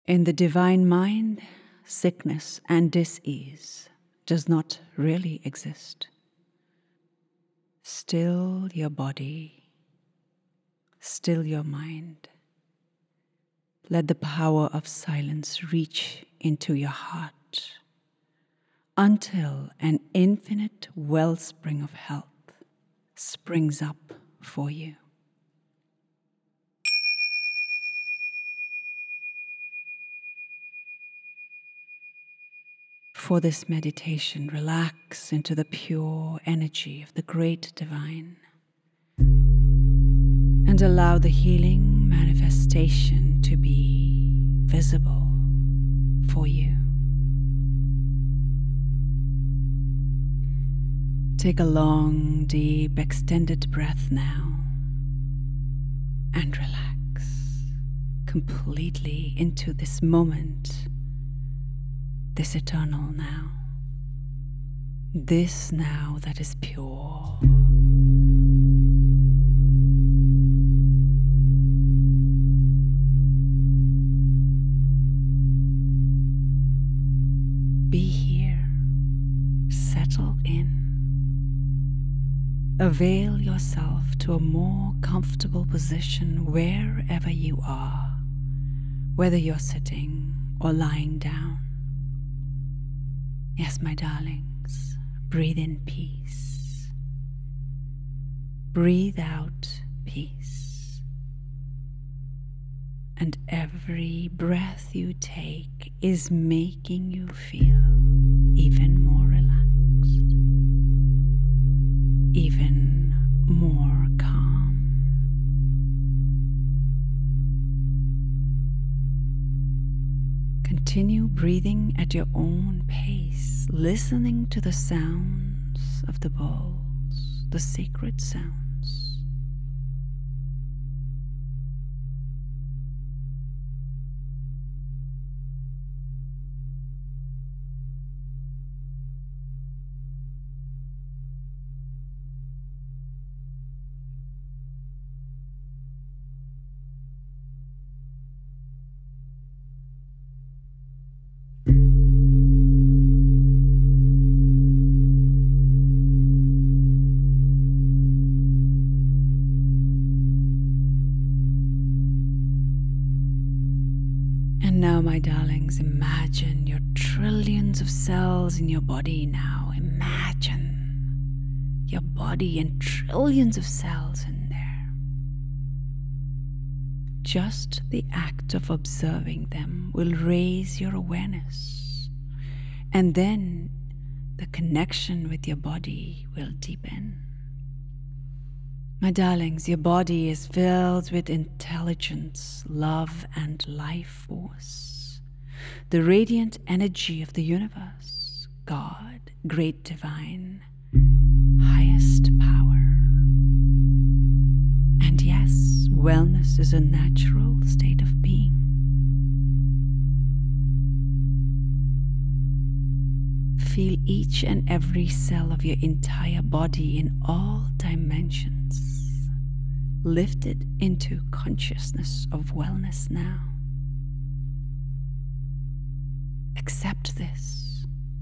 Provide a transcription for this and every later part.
In the divine mind, sickness and dis-ease does not really exist. Still your body, still your mind. Let the power of silence reach into your heart until an infinite wellspring of health springs up for you. For this meditation, relax into the pure energy of the great divine and allow the healing manifestation to be visible for you. Take a long, deep, extended breath now and relax completely into this moment, this eternal now, this now that is pure. Be here, settle in. Avail yourself to a more comfortable position wherever you are, whether you're sitting or lying down. Yes, my darlings, breathe in peace. Breathe out peace. And every breath you take is making you feel even more relaxed, even more calm. Continue breathing at your own pace, listening to the sounds of the bowls, the sacred sounds. And now, my darlings, imagine your trillions of cells in your body now. Imagine your body and trillions of cells in there. Just the act of observing them will raise your awareness, and then the connection with your body will deepen. My darlings, your body is filled with intelligence, love, and life force. The radiant energy of the universe, God, great divine, highest power. And yes, wellness is a natural state of being. Feel each and every cell of your entire body in all dimensions lifted into consciousness of wellness now. Accept this.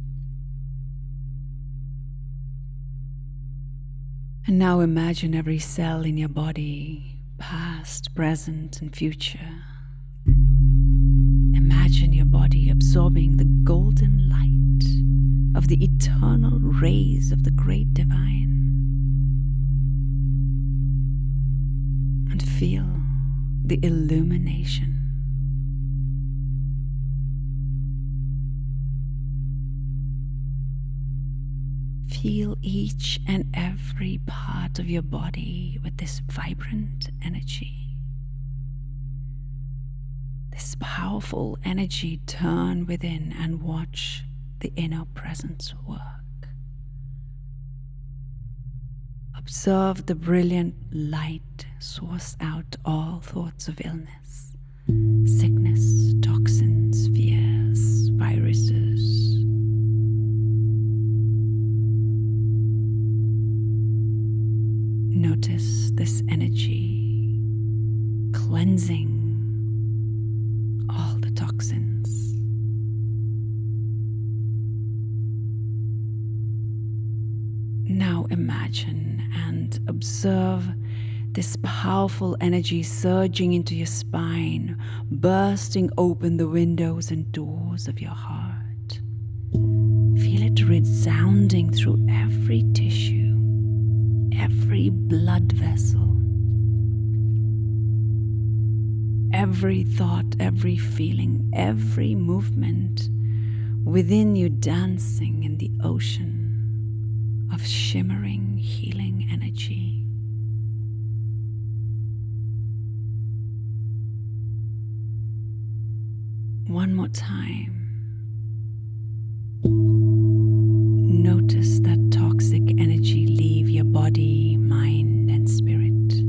And now imagine every cell in your body, past, present, and future. Imagine your body absorbing the golden light of the eternal rays of the great divine. And feel the illumination. Feel each and every part of your body with this vibrant energy. This powerful energy turn within and watch the inner presence work. Observe the brilliant light source out all thoughts of illness, sickness, toxins, fears, viruses. Notice this energy cleansing all the toxins. imagine and observe this powerful energy surging into your spine, bursting open the windows and doors of your heart. Feel it resounding through every tissue, every blood vessel, every thought, every feeling, every movement within you, dancing in the ocean of shimmering, healing energy. One more time. Notice that toxic energy leave your body, mind, and spirit.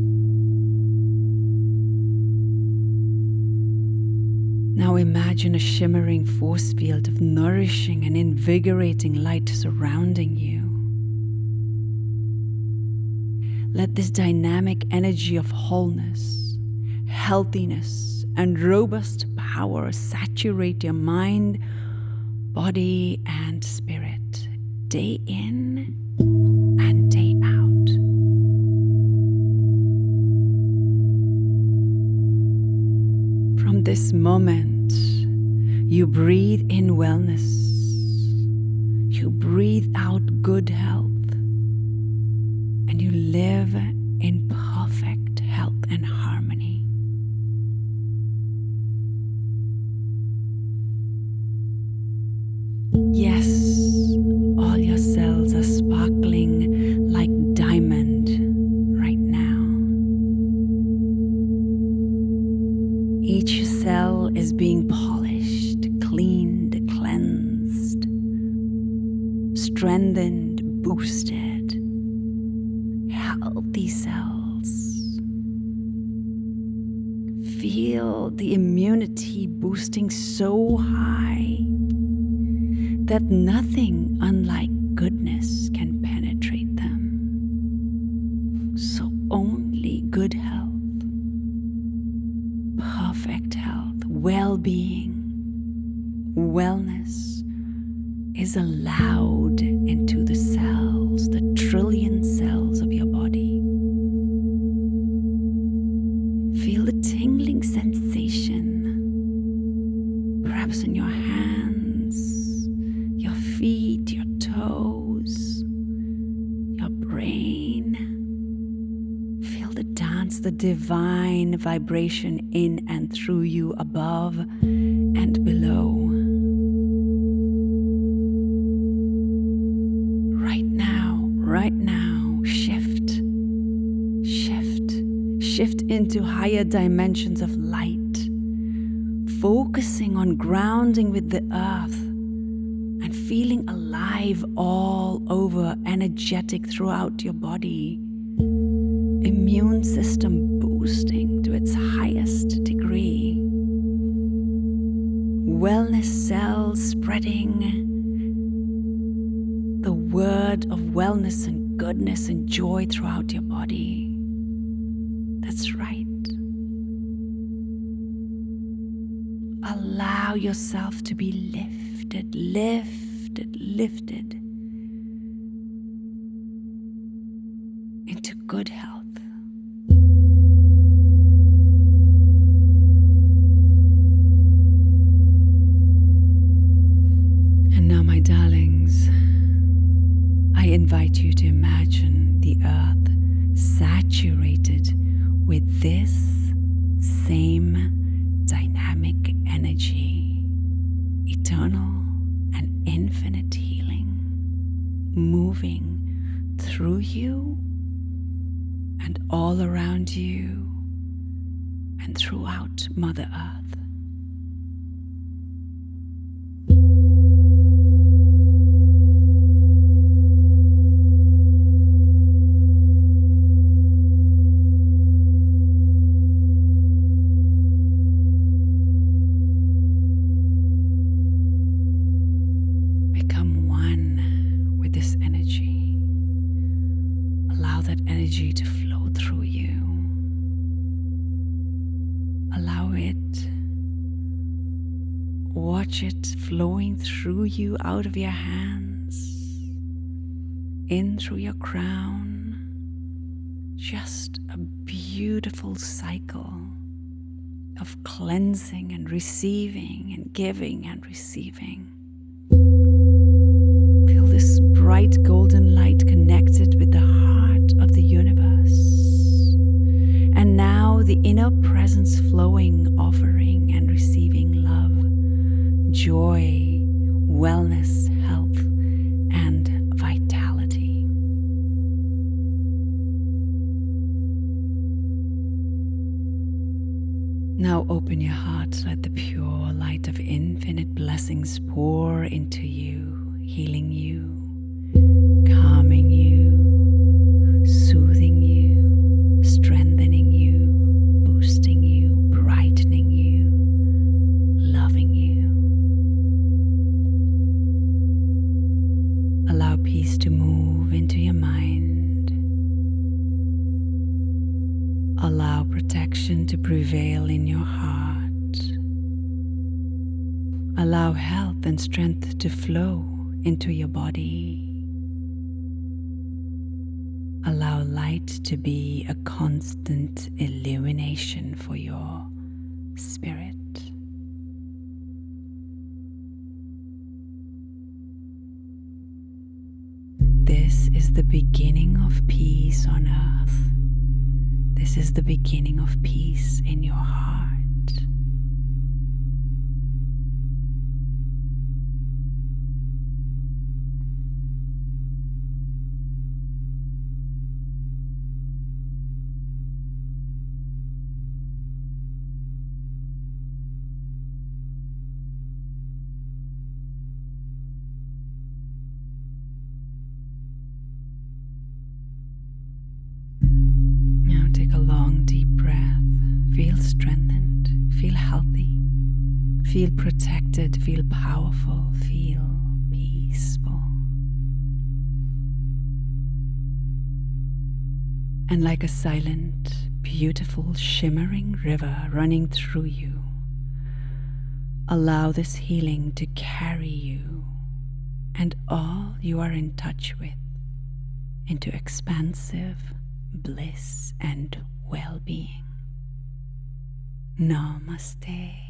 Now imagine a shimmering force field of nourishing and invigorating light surrounding you. Let this dynamic energy of wholeness, healthiness, and robust power saturate your mind, body, and spirit, day in and day out. From this moment, you breathe in wellness, you breathe out good health, and you live in perfect health and harmony. Yes, all your cells are sparkling like diamond right now. Each cell is being polished, cleaned, cleansed, strengthened, boosted. Healthy cells. Feel the immunity boosting so high that nothing unlike goodness can penetrate them. So only good health, perfect health, well-being, wellness is allowed into the cells, the trillion cells of your body. Feel the tingling sensation, perhaps in your hands, your feet, your toes, your brain. Feel the dance, the divine vibration in and through you, above and below. Right now, shift into higher dimensions of light, focusing on grounding with the earth and feeling alive all over, energetic throughout your body. Immune system boosting to its highest degree. Wellness cells spreading the word of wellness and goodness and joy throughout your body. That's right. Allow yourself to be lifted into good health. And now, my darlings, I invite you to imagine the earth saturated with this same dynamic energy, eternal and infinite healing, moving through you and all around you and throughout Mother Earth. Become one with this energy. Allow that energy to flow through you. Allow it. Watch it flowing through you out of your hands, in through your crown. Just a beautiful cycle of cleansing and receiving and giving and receiving. Feel this bright golden light connected with the heart of the universe. And now the inner presence flowing, offering and receiving love, joy, wellness, health, and vitality. Now open your heart, let the pure light of infinite blessings pour into you, healing you, calming you, soothing you, strengthening you, boosting you, brightening you, loving you. Allow peace to move into your mind. Allow protection to prevail in your heart. Allow health and strength to flow into your body. Allow light to be a constant illumination for your spirit. This is the beginning of peace on earth. This is the beginning of peace in your heart. Now take a long, deep breath. Feel strengthened. Feel healthy. Feel protected. Feel powerful. Feel peaceful. And like a silent, beautiful, shimmering river running through you, allow this healing to carry you and all you are in touch with into expansive bliss and well-being. Namaste.